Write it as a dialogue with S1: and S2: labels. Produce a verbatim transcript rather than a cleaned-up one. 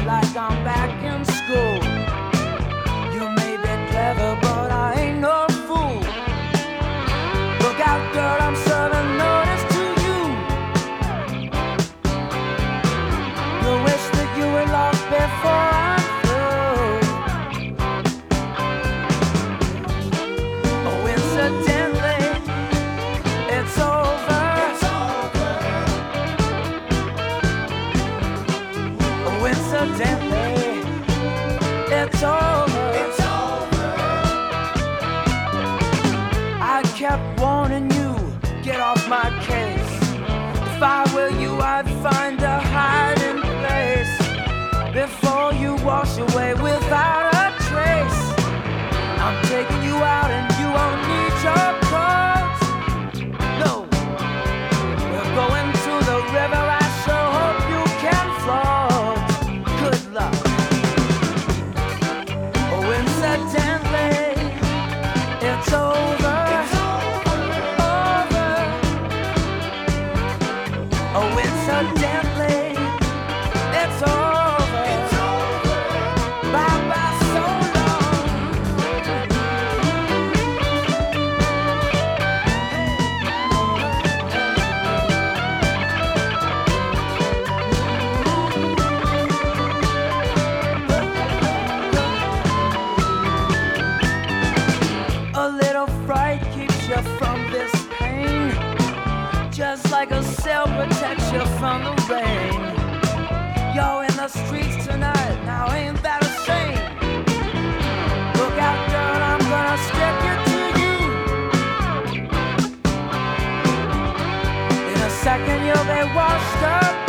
S1: like I'm back in school. You may be clever, but I ain't no fool. Look out, girl, I'm serving notice to you. You wish that you were lost before I'm through. Oh, incidentally, it's over. It's over. Oh, incidentally, it's over. It's over. I kept warning you, get off my case. If I were you, I'd find a hiding place before you wash away without a trace. I'm taking you out and you won't need your clothes. No, we're going to the river. I sure hope you can float. Good luck. Oh, incidentally, it's over. It's over. Oh, incidentally, it's over. It's over. Bye bye, so long. A little fright keeps you from this pain, just like a sail protects you from the rain. You're in the streets tonight, now ain't that a shame? Look out, girl, I'm gonna stick it to you. In a second you'll be washed up